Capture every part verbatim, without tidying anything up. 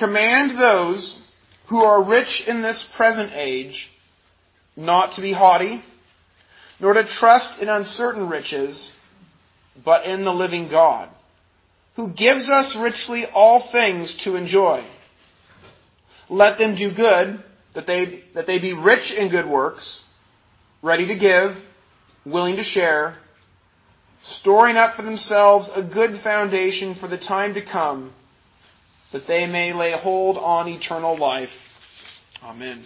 command those who are rich in this present age not to be haughty, nor to trust in uncertain riches, but in the living God, who gives us richly all things to enjoy. Let them do good, that they, that they be rich in good works, ready to give, willing to share, storing up for themselves a good foundation for the time to come, that they may lay hold on eternal life. Amen.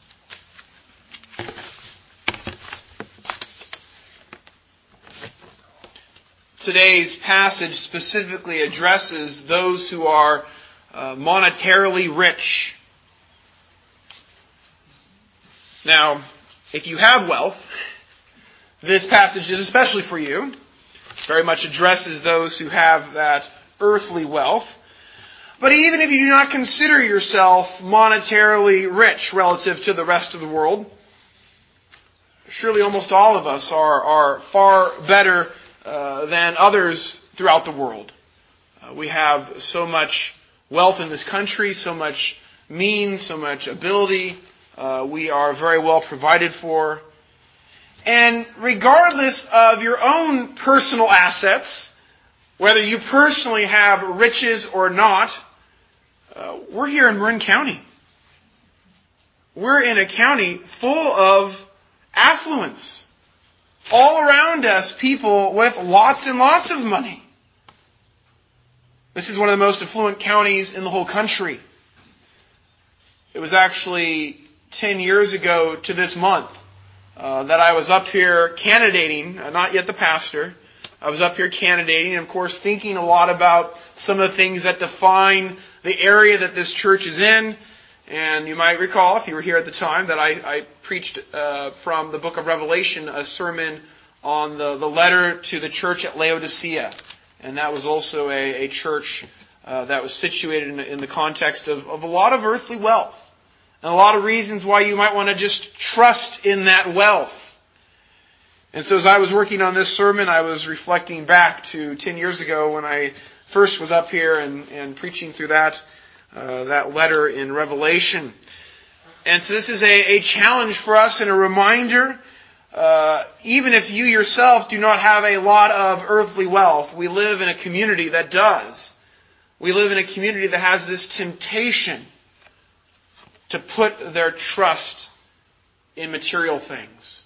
Today's passage specifically addresses those who are uh, monetarily rich. Now, if you have wealth, this passage is especially for you. It very much addresses those who have that earthly wealth. But even if you do not consider yourself monetarily rich relative to the rest of the world, surely almost all of us are, are far better uh, than others throughout the world. Uh, we have so much wealth in this country, so much means, so much ability. Uh, we are very well provided for. And regardless of your own personal assets, whether you personally have riches or not, uh, we're here in Marin County. We're in a county full of affluence. All around us, people with lots and lots of money. This is one of the most affluent counties in the whole country. It was actually ten years ago to this month uh, that I was up here candidating, uh, not yet the pastor. I was up here candidating and, of course, thinking a lot about some of the things that define the area that this church is in. And you might recall, if you were here at the time, that I, I preached uh, from the book of Revelation a sermon on the, the letter to the church at Laodicea. And that was also a, a church uh, that was situated in, in the context of, of a lot of earthly wealth. And a lot of reasons why you might want to just trust in that wealth. And so as I was working on this sermon, I was reflecting back to ten years ago when I first was up here and, and preaching through that Uh, that letter in Revelation. And so this is a, a challenge for us and a reminder, uh, even if you yourself do not have a lot of earthly wealth, we live in a community that does. We live in a community that has this temptation to put their trust in material things.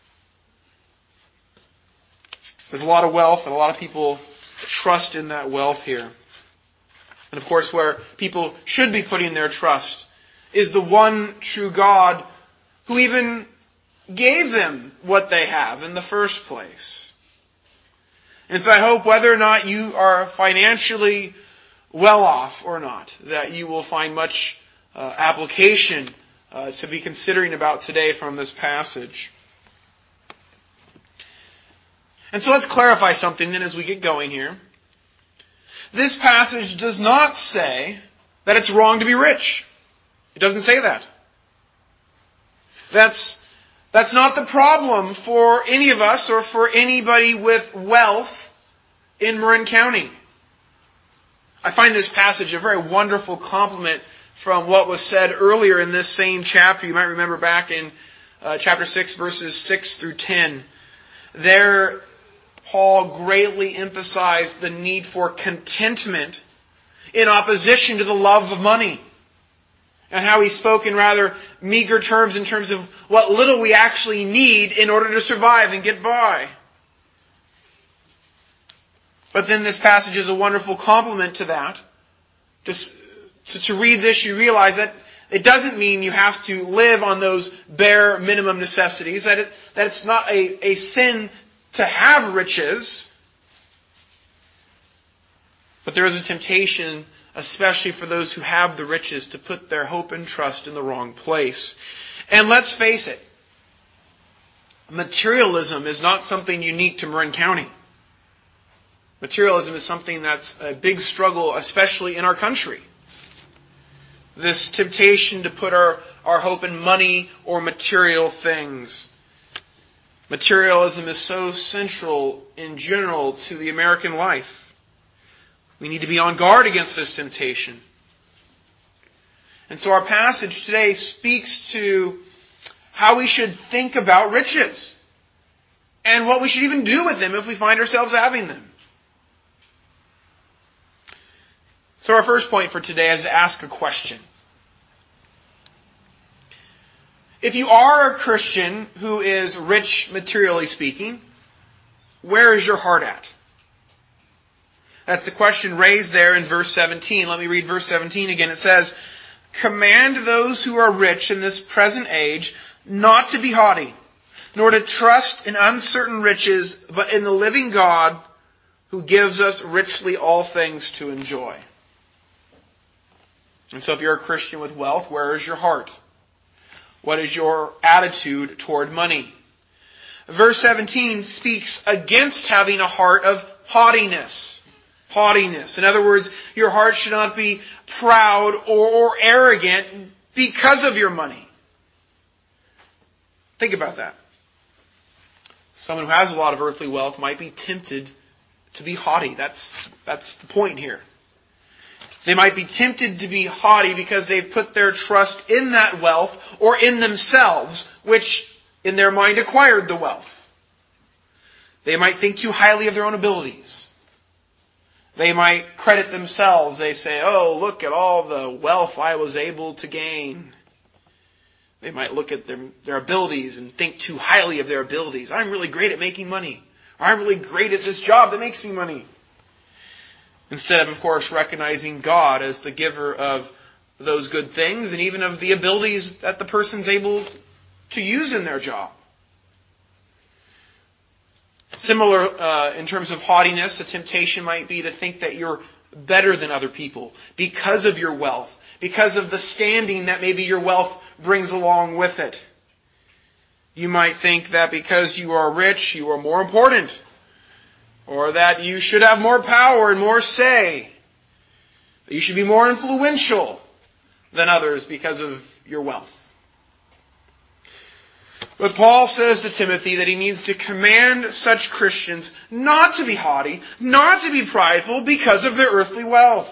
There's a lot of wealth and a lot of people trust in that wealth here. And of course, where people should be putting their trust is the one true God who even gave them what they have in the first place. And so I hope whether or not you are financially well off or not, that you will find much uh, application uh, to be considering about today from this passage. And so let's clarify something then as we get going here. This passage does not say that it's wrong to be rich. It doesn't say that. That's, that's not the problem for any of us or for anybody with wealth in Marin County. I find this passage a very wonderful complement from what was said earlier in this same chapter. You might remember back in uh, chapter six, verses six through ten. There, Paul greatly emphasized the need for contentment in opposition to the love of money. And how he spoke in rather meager terms in terms of what little we actually need in order to survive and get by. But then this passage is a wonderful complement to that. Just, to, to read this, you realize that it doesn't mean you have to live on those bare minimum necessities. That, it, that it's not a, a sin to have riches. But there is a temptation, especially for those who have the riches, to put their hope and trust in the wrong place. And let's face it, materialism is not something unique to Marin County. Materialism is something that's a big struggle, especially in our country. This temptation to put our, our hope in money or material things. Materialism is so central in general to the American life. We need to be on guard against this temptation. And so our passage today speaks to how we should think about riches and what we should even do with them if we find ourselves having them. So our first point for today is to ask a question. If you are a Christian who is rich materially speaking, where is your heart at? That's the question raised there in verse seventeen. Let me read verse seventeen again. It says, "Command those who are rich in this present age not to be haughty, nor to trust in uncertain riches, but in the living God who gives us richly all things to enjoy." And so if you're a Christian with wealth, where is your heart? What is your attitude toward money? Verse seventeen speaks against having a heart of haughtiness. Haughtiness. In other words, your heart should not be proud or, or arrogant because of your money. Think about that. Someone who has a lot of earthly wealth might be tempted to be haughty. That's, that's the point here. They might be tempted to be haughty because they've put their trust in that wealth or in themselves, which in their mind acquired the wealth. They might think too highly of their own abilities. They might credit themselves. They say, "Oh, look at all the wealth I was able to gain." They might look at their, their abilities and think too highly of their abilities. "I'm really great at making money." Or, "I'm really great at this job that makes me money." Instead of, of course, recognizing God as the giver of those good things and even of the abilities that the person's able to use in their job. Similar uh, in terms of haughtiness, a temptation might be to think that you're better than other people because of your wealth, because of the standing that maybe your wealth brings along with it. You might think that because you are rich, you are more important, or that you should have more power and more say, that you should be more influential than others because of your wealth. But Paul says to Timothy that he needs to command such Christians not to be haughty, not to be prideful because of their earthly wealth.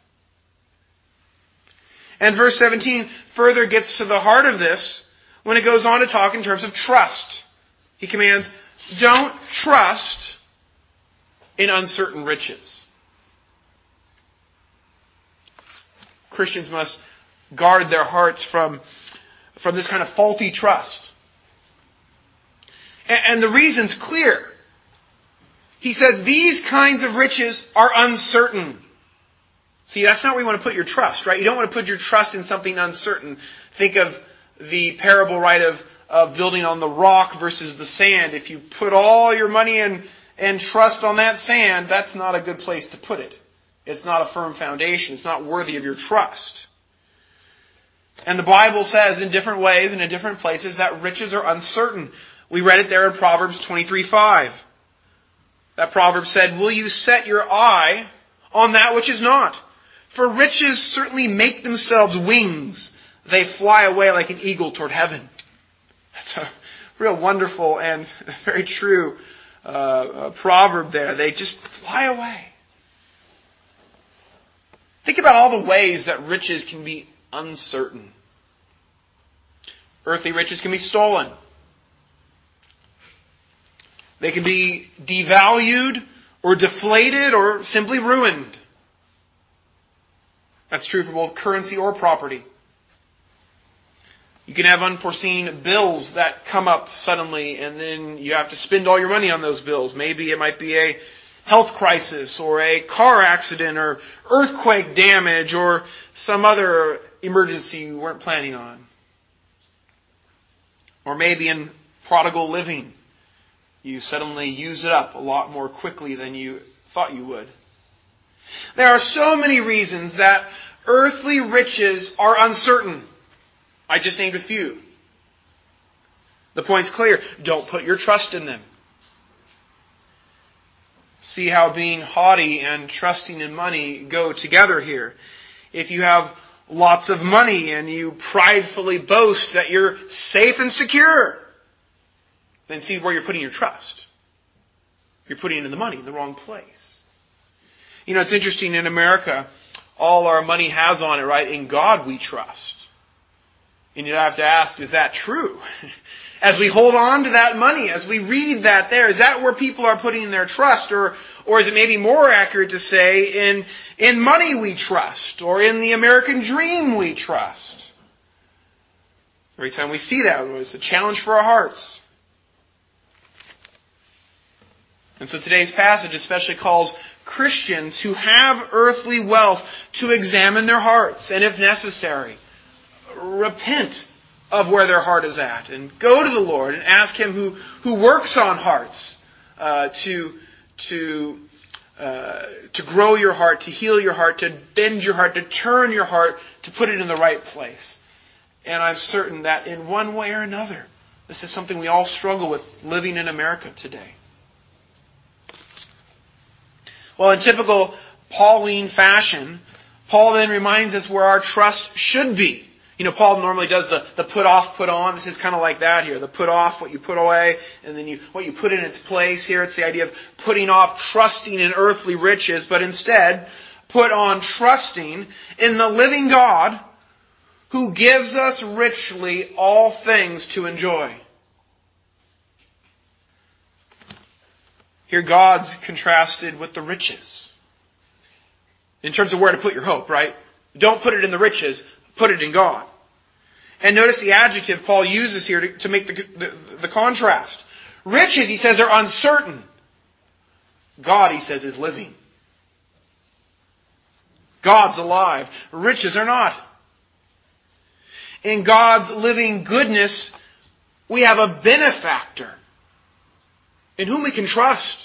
And verse seventeen further gets to the heart of this when it goes on to talk in terms of trust. He commands, don't trust in uncertain riches. Christians must guard their hearts from, from this kind of faulty trust. And the reason's clear. He says these kinds of riches are uncertain. See, that's not where you want to put your trust, right? You don't want to put your trust in something uncertain. Think of the parable, right, of, of building on the rock versus the sand. If you put all your money and, and trust on that sand, that's not a good place to put it. It's not a firm foundation. It's not worthy of your trust. And the Bible says in different ways and in different places that riches are uncertain. We read it there in Proverbs twenty-three five. That proverb said, "Will you set your eye on that which is not? For riches certainly make themselves wings. They fly away like an eagle toward heaven." That's a real wonderful and very true uh, uh, proverb there. They just fly away. Think about all the ways that riches can be uncertain. Earthly riches can be stolen. They can be devalued or deflated or simply ruined. That's true for both currency or property. You can have unforeseen bills that come up suddenly and then you have to spend all your money on those bills. Maybe it might be a health crisis or a car accident or earthquake damage or some other emergency you weren't planning on. Or maybe in prodigal living, you suddenly use it up a lot more quickly than you thought you would. There are so many reasons that earthly riches are uncertain. I just named a few. The point's clear. Don't put your trust in them. See how being haughty and trusting in money go together here. If you have lots of money and you pridefully boast that you're safe and secure, then see where you're putting your trust. You're putting it in the money in the wrong place. You know, it's interesting in America, all our money has on it, right? In God we trust. And you'd have to ask, is that true? As we hold on to that money, as we read that there, is that where people are putting their trust? Or or is it maybe more accurate to say, in, in money we trust, or in the American dream we trust? Every time we see that, it's a challenge for our hearts. And so today's passage especially calls Christians who have earthly wealth to examine their hearts, and if necessary, repent of where their heart is at, and go to the Lord and ask Him who, who works on hearts uh, to, to, uh, to grow your heart, to heal your heart, to bend your heart, to turn your heart, to put it in the right place. And I'm certain that in one way or another, this is something we all struggle with living in America today. Well, in typical Pauline fashion, Paul then reminds us where our trust should be. You know, Paul normally does the, the put off, put on. This is kind of like that here. The put off, what you put away, and then you what you put in its place here. It's the idea of putting off trusting in earthly riches, but instead put on trusting in the living God who gives us richly all things to enjoy. Here God's contrasted with the riches. In terms of where to put your hope, right? Don't put it in the riches. Put it in God. And notice the adjective Paul uses here to, to make the, the, the contrast. Riches, he says, are uncertain. God, he says, is living. God's alive. Riches are not. In God's living goodness, we have a benefactor in whom we can trust.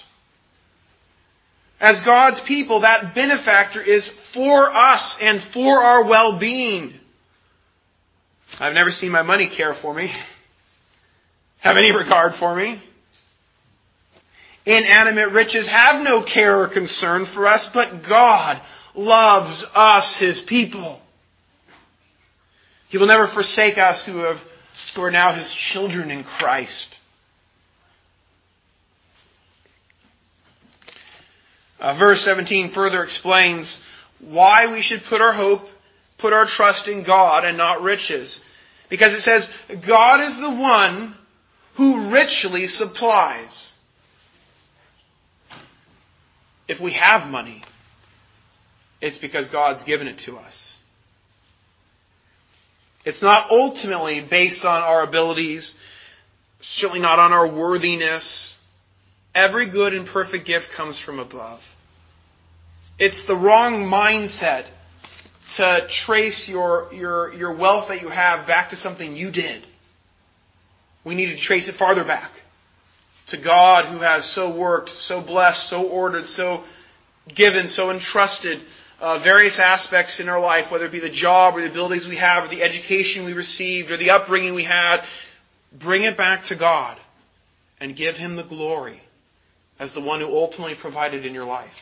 As God's people, that benefactor is for us and for our well-being. I've never seen my money care for me, have any regard for me. Inanimate riches have no care or concern for us, but God loves us, His people. He will never forsake us who, have, who are now His children in Christ. Uh, verse seventeen further explains why we should put our hope, put our trust in God and not riches. Because it says, God is the one who richly supplies. If we have money, it's because God's given it to us. It's not ultimately based on our abilities, certainly not on our worthiness. Every good and perfect gift comes from above. It's the wrong mindset to trace your, your, your wealth that you have back to something you did. We need to trace it farther back. To God who has so worked, so blessed, so ordered, so given, so entrusted uh, various aspects in our life, whether it be the job or the abilities we have or the education we received or the upbringing we had. Bring it back to God and give Him the glory as the one who ultimately provided in your life.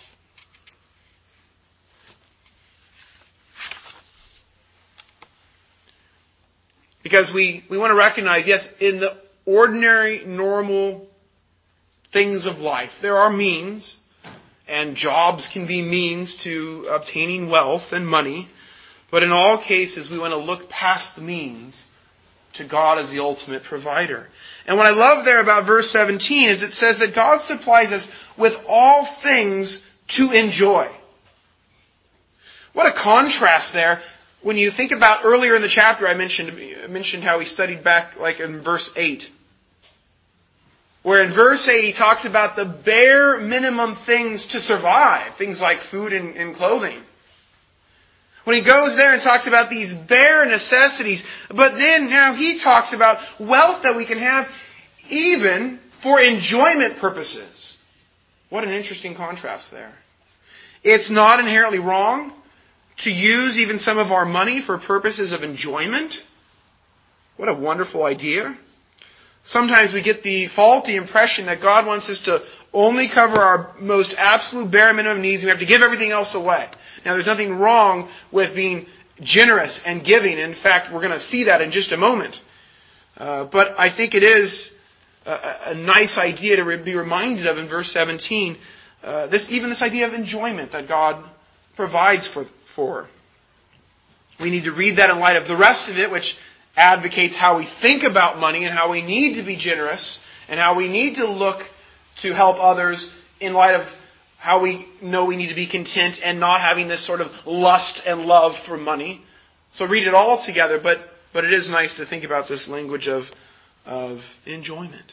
Because we, we want to recognize, yes, in the ordinary, normal things of life, there are means, and jobs can be means to obtaining wealth and money. But in all cases, we want to look past the means to God as the ultimate provider. And what I love there about verse seventeen is it says that God supplies us with all things to enjoy. What a contrast there. When you think about earlier in the chapter, I mentioned, I mentioned how he studied back like in verse eight. Where in verse eight he talks about the bare minimum things to survive. Things like food and, and clothing. When he goes there and talks about these bare necessities, but then now he talks about wealth that we can have even for enjoyment purposes. What an interesting contrast there. It's not inherently wrong to use even some of our money for purposes of enjoyment. What a wonderful idea. Sometimes we get the faulty impression that God wants us to only cover our most absolute bare minimum needs and we have to give everything else away. Now, there's nothing wrong with being generous and giving. In fact, we're going to see that in just a moment. Uh, but I think it is a, a nice idea to re- be reminded of in verse seventeen. Uh, this even this idea of enjoyment that God provides for, for. We need to read that in light of the rest of it, which advocates how we think about money and how we need to be generous and how we need to look to help others in light of how we know we need to be content and not having this sort of lust and love for money. So read it all together, but, but it is nice to think about this language of, of enjoyment.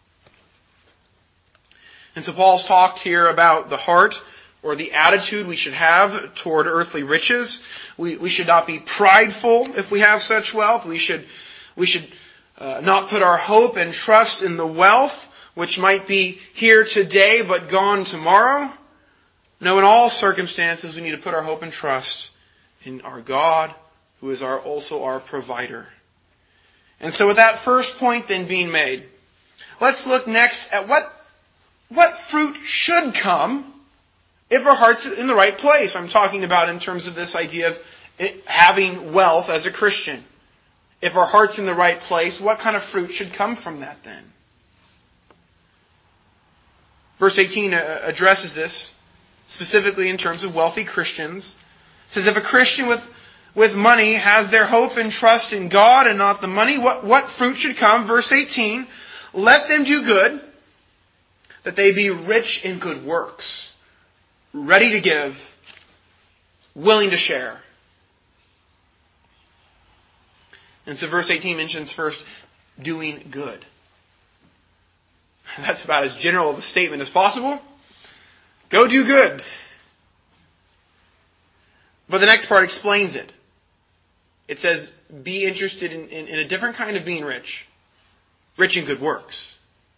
And so Paul's talked here about the heart or the attitude we should have toward earthly riches. We, we should not be prideful if we have such wealth. We should, we should uh, not put our hope and trust in the wealth which might be here today but gone tomorrow. No, in all circumstances we need to put our hope and trust in our God, who is our, also our provider. And so with that first point then being made, let's look next at what, what fruit should come if our heart's in the right place. I'm talking about in terms of this idea of it, having wealth as a Christian. If our heart's in the right place, what kind of fruit should come from that then? Verse eighteen addresses this specifically in terms of wealthy Christians. It says, if a Christian with, with money has their hope and trust in God and not the money, what, what fruit should come? Verse eighteen, let them do good, that they be rich in good works, ready to give, willing to share. And so verse eighteen mentions first doing good. That's about as general of a statement as possible. Go do good. But the next part explains it. It says, be interested in, in, in a different kind of being rich. Rich in good works.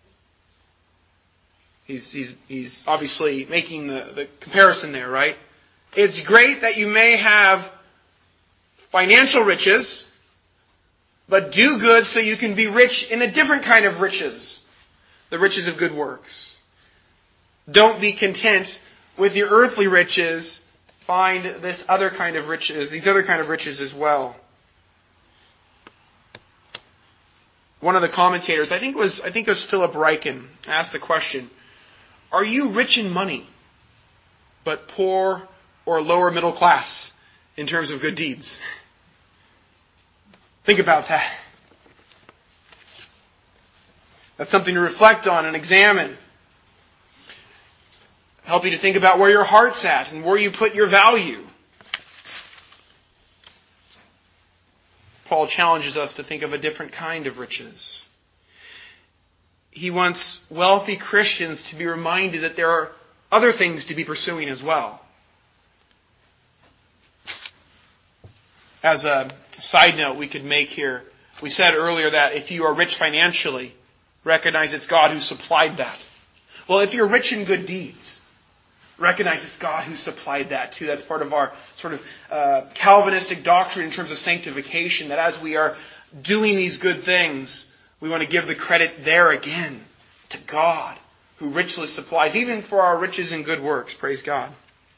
He's, he's, he's obviously making the, the comparison there, right? It's great that you may have financial riches, but do good so you can be rich in a different kind of riches. The riches of good works. Don't be content with your earthly riches. Find this other kind of riches, these other kind of riches as well. One of the commentators, I think it was I think it was Philip Ryken, asked the question, are you rich in money, but poor or lower middle class in terms of good deeds? Think about that. That's something to reflect on and examine. Help you to think about where your heart's at and where you put your value. Paul challenges us to think of a different kind of riches. He wants wealthy Christians to be reminded that there are other things to be pursuing as well. As a side note we could make here, we said earlier that if you are rich financially, recognize it's God who supplied that. Well, if you're rich in good deeds, recognize it's God who supplied that too. That's part of our sort of uh, Calvinistic doctrine in terms of sanctification, that as we are doing these good things, we want to give the credit there again to God, who richly supplies, even for our riches and good works. Praise God.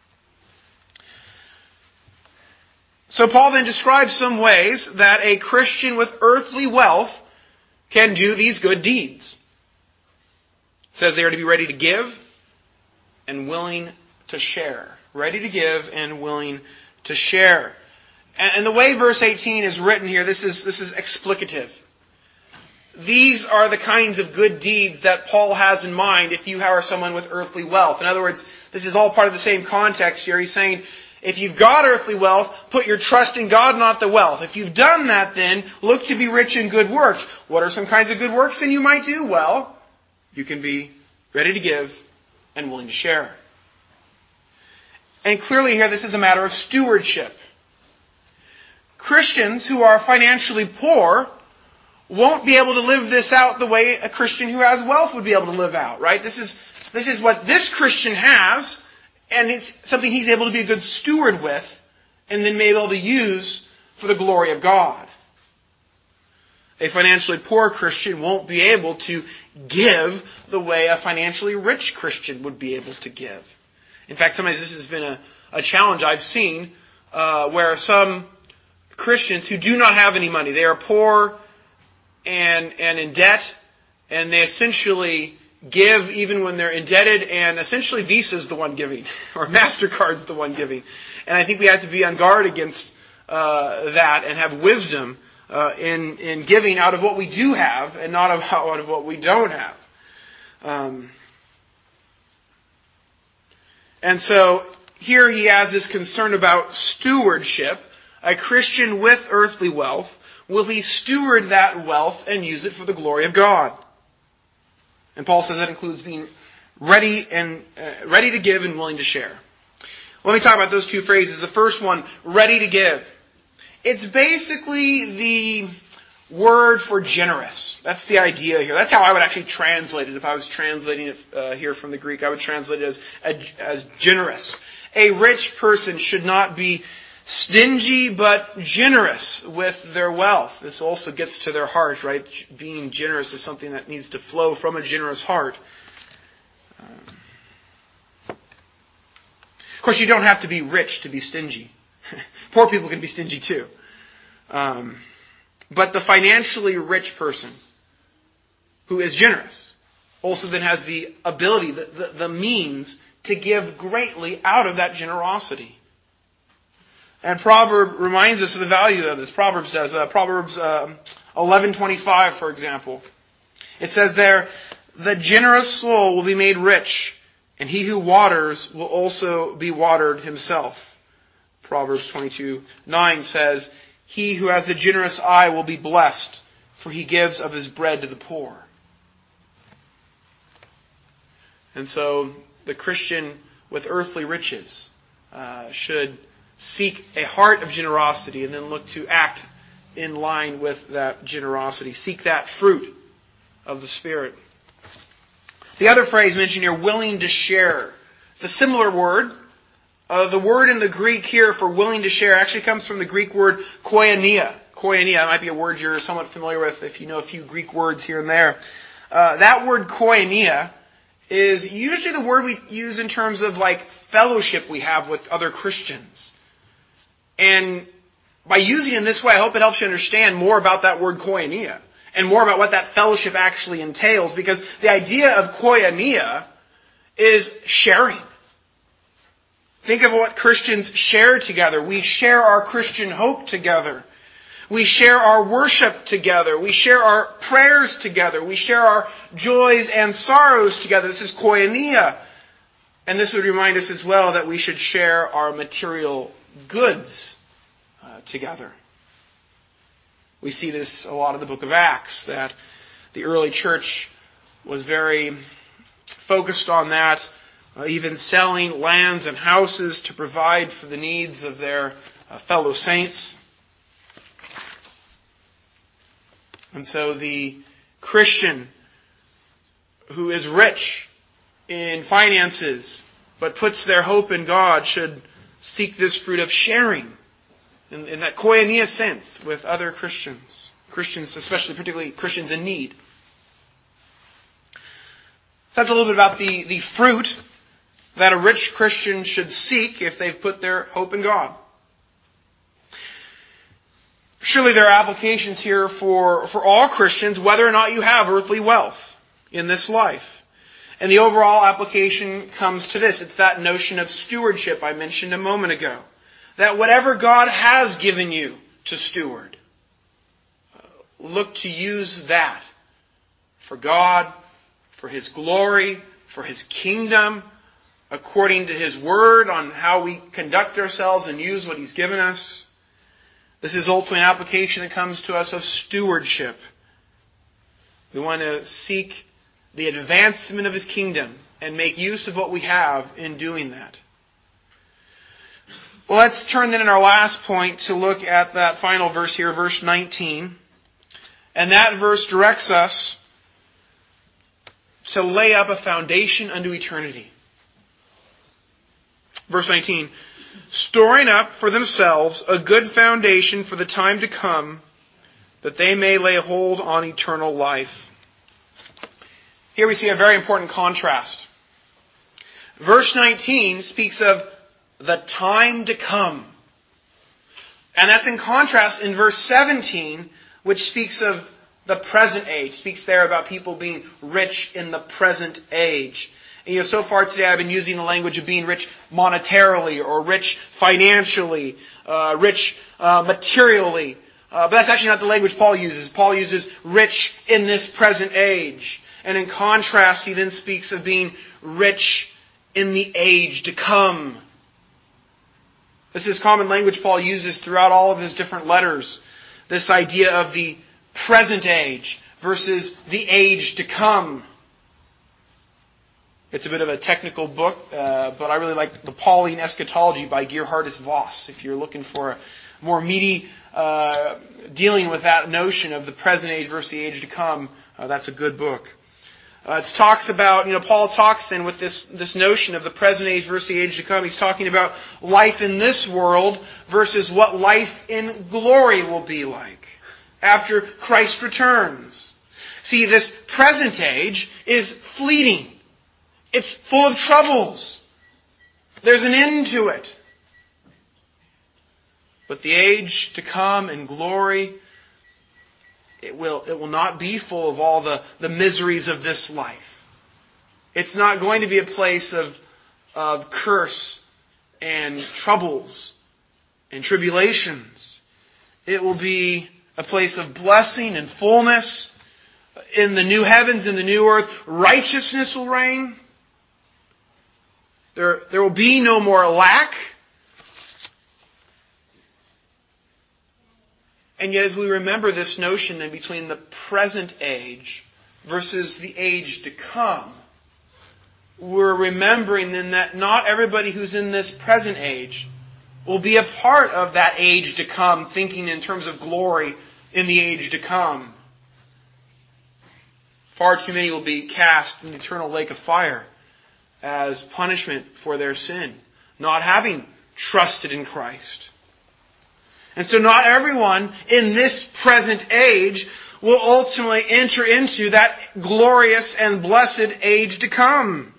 So Paul then describes some ways that a Christian with earthly wealth can do these good deeds. It says they are to be ready to give and willing to share. Ready to give and willing to share. And, and the way verse eighteen is written here, this is, this is explicative. These are the kinds of good deeds that Paul has in mind if you are someone with earthly wealth. In other words, this is all part of the same context here. He's saying, if you've got earthly wealth, put your trust in God, not the wealth. If you've done that, then look to be rich in good works. What are some kinds of good works then you might do? Well, you can be ready to give and willing to share. And clearly here, this is a matter of stewardship. Christians who are financially poor won't be able to live this out the way a Christian who has wealth would be able to live out, right? This is, this is what this Christian has, and it's something he's able to be a good steward with, and then may be able to use for the glory of God. A financially poor Christian won't be able to give the way a financially rich Christian would be able to give. In fact, sometimes this has been a, a challenge I've seen uh, where some Christians who do not have any money, they are poor and, and in debt, and they essentially give even when they're indebted, and essentially Visa's the one giving, or MasterCard's the one giving. And I think we have to be on guard against uh, that and have wisdom uh, in, in giving out of what we do have and not out of what we don't have. Um, and so here he has this concern about stewardship. A Christian with earthly wealth, will he steward that wealth and use it for the glory of God? And Paul says that includes being ready and uh, ready to give and willing to share. Let me talk about those two phrases. The first one, ready to give. It's basically the word for generous. That's the idea here. That's how I would actually translate it. If I was translating it uh, here from the Greek, I would translate it as, as generous. A rich person should not be stingy, but generous with their wealth. This also gets to their heart, right? Being generous is something that needs to flow from a generous heart. Um, of course, you don't have to be rich to be stingy. Poor people can be stingy too. Um, but the financially rich person who is generous also then has the ability, the, the, the means to give greatly out of that generosity. And Proverbs reminds us of the value of this. Proverbs does. Uh, Proverbs uh, eleven twenty-five, for example. It says there, the generous soul will be made rich, and he who waters will also be watered himself. Proverbs twenty-two nine says, he who has a generous eye will be blessed, for he gives of his bread to the poor. And so the Christian with earthly riches uh, should seek a heart of generosity and then look to act in line with that generosity. Seek that fruit of the Spirit. The other phrase mentioned here, willing to share. It's a similar word. Uh, the word in the Greek here for willing to share actually comes from the Greek word koinonia. Koinonia might be a word you're somewhat familiar with if you know a few Greek words here and there. Uh, that word koinonia is usually the word we use in terms of like fellowship we have with other Christians. And by using it in this way, I hope it helps you understand more about that word koinonia and more about what that fellowship actually entails, because the idea of koinonia is sharing. Think of what Christians share together. We share our Christian hope together. We share our worship together. We share our prayers together. We share our joys and sorrows together. This is koinonia. And this would remind us as well that we should share our material goods uh, together. We see this a lot in the book of Acts, that the early church was very focused on that, uh, even selling lands and houses to provide for the needs of their uh, fellow saints. And so the Christian who is rich in finances but puts their hope in God should seek this fruit of sharing in, in that koinonia sense with other Christians. Christians, especially particularly Christians in need. So that's a little bit about the, the fruit that a rich Christian should seek if they've put their hope in God. Surely there are applications here for, for all Christians, whether or not you have earthly wealth in this life. And the overall application comes to this. It's that notion of stewardship I mentioned a moment ago. That whatever God has given you to steward, look to use that for God, for His glory, for His kingdom, according to His Word on how we conduct ourselves and use what He's given us. This is ultimately an application that comes to us of stewardship. We want to seek the advancement of His kingdom and make use of what we have in doing that. Well, let's turn then in our last point to look at that final verse here, verse nineteen. And that verse directs us to lay up a foundation unto eternity. Verse nineteen, storing up for themselves a good foundation for the time to come, that they may lay hold on eternal life. Here we see a very important contrast. Verse nineteen speaks of the time to come. And that's in contrast in verse seventeen, which speaks of the present age. It speaks there about people being rich in the present age. And, you know, so far today I've been using the language of being rich monetarily or rich financially, uh, rich uh, materially. Uh, but that's actually not the language Paul uses. Paul uses rich in this present age. And in contrast, he then speaks of being rich in the age to come. This is common language Paul uses throughout all of his different letters. This idea of the present age versus the age to come. It's a bit of a technical book, uh, but I really like The Pauline Eschatology by Geerhardus Vos. If you're looking for a more meaty uh, dealing with that notion of the present age versus the age to come, uh, that's a good book. Uh, it talks about, you know, Paul talks then with this, this notion of the present age versus the age to come. He's talking about life in this world versus what life in glory will be like after Christ returns. See, this present age is fleeting. It's full of troubles. There's an end to it. But the age to come in glory, it will, it will not be full of all the, the miseries of this life. It's not going to be a place of, of curse and troubles and tribulations. It will be a place of blessing and fullness. In the new heavens and the new earth, righteousness will reign. There, there will be no more lack. And yet as we remember this notion then between the present age versus the age to come, we're remembering then that not everybody who's in this present age will be a part of that age to come, thinking in terms of glory in the age to come. Far too many will be cast in the eternal lake of fire as punishment for their sin, not having trusted in Christ. And so not everyone in this present age will ultimately enter into that glorious and blessed age to come.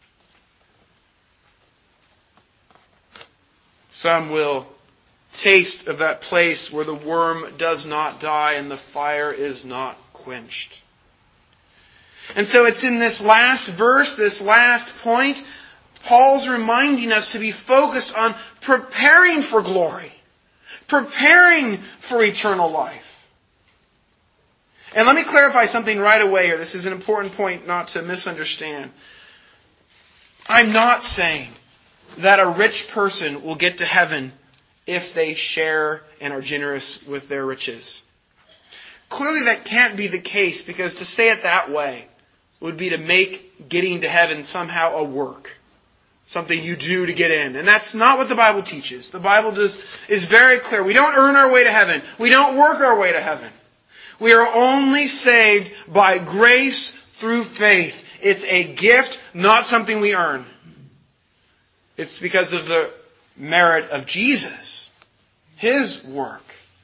Some will taste of that place where the worm does not die and the fire is not quenched. And so it's in this last verse, this last point, Paul's reminding us to be focused on preparing for glory. Preparing for eternal life. And let me clarify something right away here. This is an important point not to misunderstand. I'm not saying that a rich person will get to heaven if they share and are generous with their riches. Clearly that can't be the case, because to say it that way would be to make getting to heaven somehow a work. Something you do to get in. And that's not what the Bible teaches. The Bible does, is very clear. We don't earn our way to heaven. We don't work our way to heaven. We are only saved by grace through faith. It's a gift, not something we earn. It's because of the merit of Jesus. His work.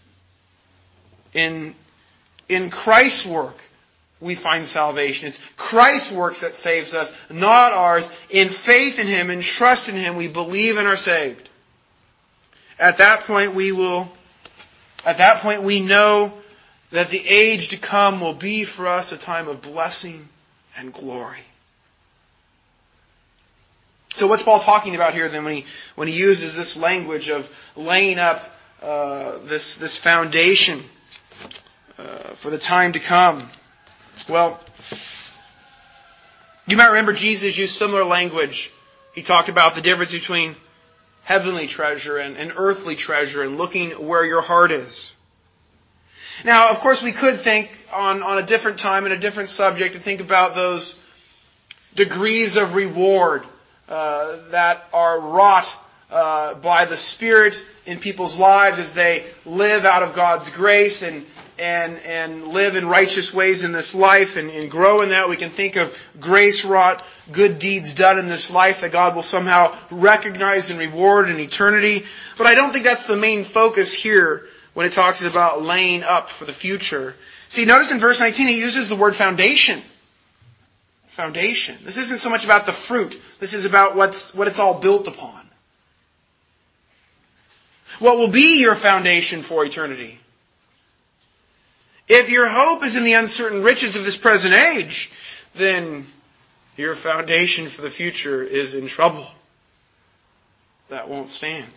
In, in Christ's work, we find salvation. It's Christ's works that saves us, not ours. In faith in Him and trust in Him, we believe and are saved. At that point, we will, at that point, we know that the age to come will be for us a time of blessing and glory. So what's Paul talking about here then when he, when he uses this language of laying up uh, this, this foundation uh, for the time to come? Well, you might remember Jesus used similar language. He talked about the difference between heavenly treasure and, and earthly treasure and looking where your heart is. Now, of course, we could think on, on a different time and a different subject and think about those degrees of reward uh, that are wrought uh, by the Spirit in people's lives as they live out of God's grace and And, and live in righteous ways in this life and, and grow in that. We can think of grace-wrought good deeds done in this life that God will somehow recognize and reward in eternity. But I don't think that's the main focus here when it talks about laying up for the future. See, notice in verse nineteen he uses the word foundation. Foundation. This isn't so much about the fruit. This is about what's, what it's all built upon. What will be your foundation for eternity? If your hope is in the uncertain riches of this present age, then your foundation for the future is in trouble. That won't stand.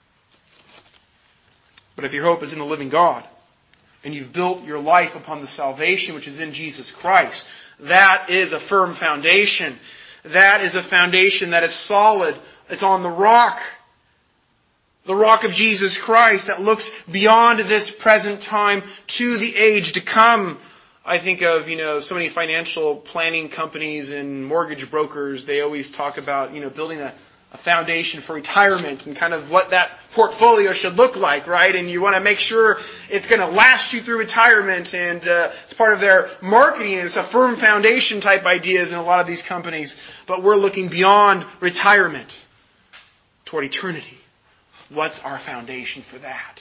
But if your hope is in the living God, and you've built your life upon the salvation which is in Jesus Christ, that is a firm foundation. That is a foundation that is solid. It's on the rock. The rock of Jesus Christ that looks beyond this present time to the age to come. I think of, you know, so many financial planning companies and mortgage brokers. They always talk about, you know, building a, a foundation for retirement and kind of what that portfolio should look like, right? And you want to make sure it's going to last you through retirement. And uh, it's part of their marketing. It's a firm foundation type ideas in a lot of these companies. But we're looking beyond retirement toward eternity. What's our foundation for that?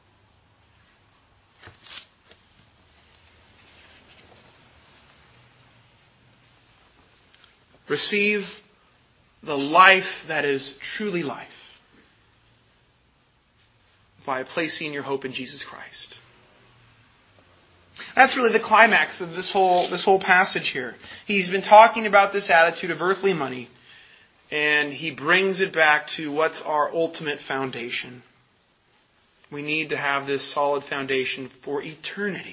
Receive the life that is truly life by placing your hope in Jesus Christ. That's really the climax of this whole this whole passage here. He's been talking about this attitude of earthly money, and he brings it back to what's our ultimate foundation. We need to have this solid foundation for eternity.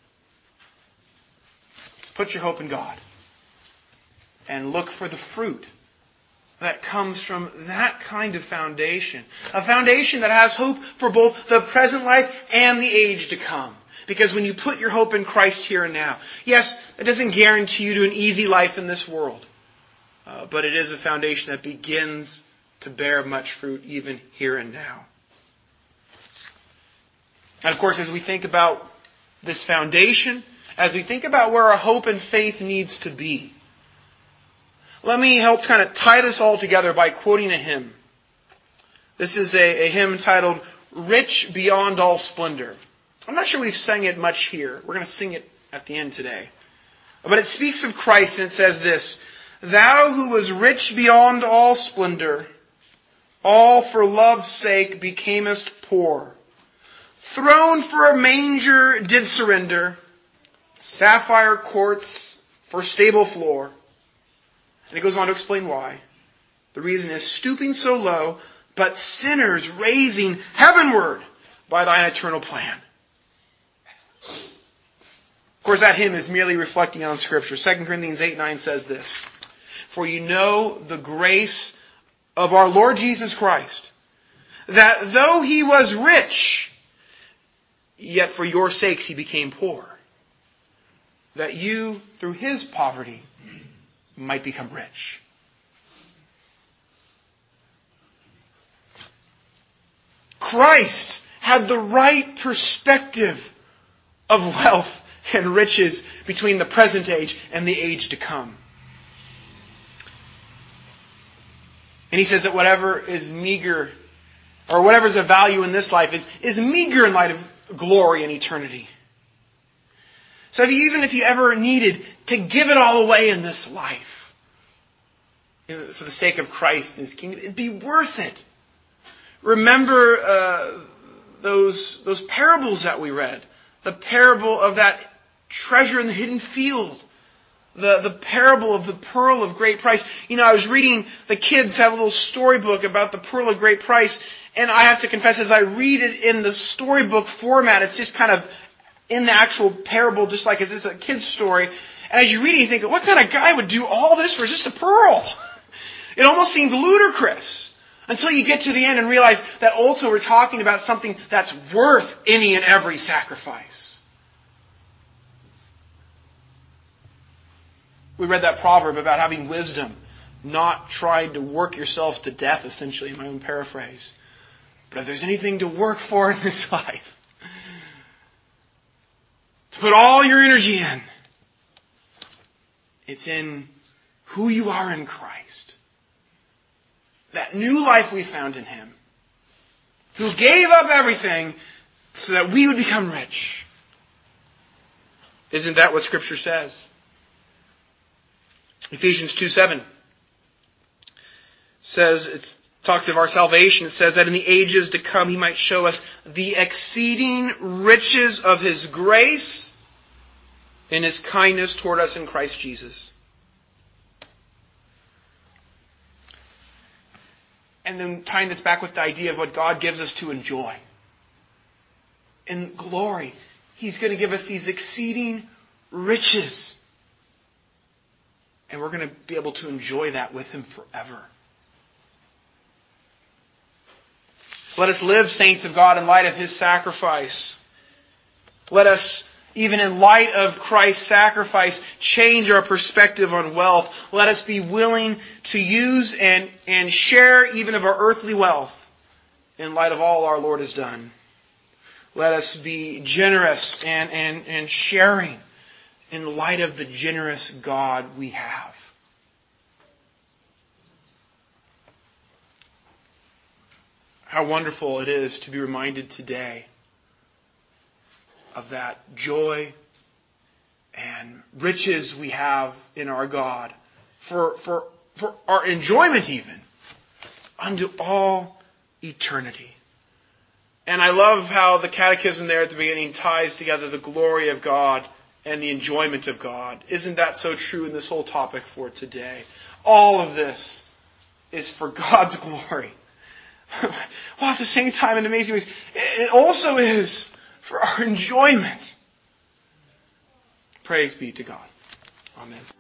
Put your hope in God. And look for the fruit that comes from that kind of foundation. A foundation that has hope for both the present life and the age to come. Because when you put your hope in Christ here and now, yes, it doesn't guarantee you to an easy life in this world. Uh, but it is a foundation that begins to bear much fruit even here and now. And of course, as we think about this foundation, as we think about where our hope and faith needs to be, let me help kind of tie this all together by quoting a hymn. This is a, a hymn titled, Rich Beyond All Splendor. I'm not sure we've sang it much here. We're going to sing it at the end today. But it speaks of Christ and it says this, Thou who was rich beyond all splendor, all for love's sake becamest poor. Throne for a manger did surrender, sapphire courts for stable floor. And it goes on to explain why. The reason is stooping so low, but sinners raising heavenward by thine eternal plan. Of course, that hymn is merely reflecting on Scripture. Second Corinthians eight nine says this, For you know the grace of our Lord Jesus Christ, that though he was rich, yet for your sakes he became poor, that you, through his poverty, might become rich. Christ had the right perspective of wealth and riches between the present age and the age to come. And he says that whatever is meager, or whatever is of value in this life, is, is meager in light of glory and eternity. So if you, even if you ever needed to give it all away in this life, for the sake of Christ and His kingdom, it'd be worth it. Remember uh, those those parables that we read. The parable of that treasure in the hidden field. The, the parable of the pearl of great price. You know, I was reading, the kids have a little storybook about the pearl of great price. And I have to confess, as I read it in the storybook format, it's just kind of in the actual parable, just like it's a kid's story. And as you read it, you think, what kind of guy would do all this for just a pearl? It almost seems ludicrous until you get to the end and realize that also we're talking about something that's worth any and every sacrifice. We read that proverb about having wisdom, not trying to work yourself to death, essentially, in my own paraphrase. But if there's anything to work for in this life, to put all your energy in, it's in who you are in Christ. That new life we found in Him, who gave up everything so that we would become rich. Isn't that what Scripture says? Ephesians two seven says, it talks of our salvation. It says that in the ages to come He might show us the exceeding riches of His grace in His kindness toward us in Christ Jesus. And then tying this back with the idea of what God gives us to enjoy. In glory, He's going to give us these exceeding riches. And we're going to be able to enjoy that with Him forever. Let us live, saints of God, in light of His sacrifice. Let us, even in light of Christ's sacrifice, change our perspective on wealth. Let us be willing to use and, and share even of our earthly wealth in light of all our Lord has done. Let us be generous and, and, and sharing in light of the generous God we have. How wonderful it is to be reminded today of that joy and riches we have in our God for, for, for our enjoyment even unto all eternity. And I love how the catechism there at the beginning ties together the glory of God and the enjoyment of God. Isn't that so true in this whole topic for today? All of this is for God's glory. While at the same time, in amazing ways, it also is for our enjoyment. Praise be to God. Amen.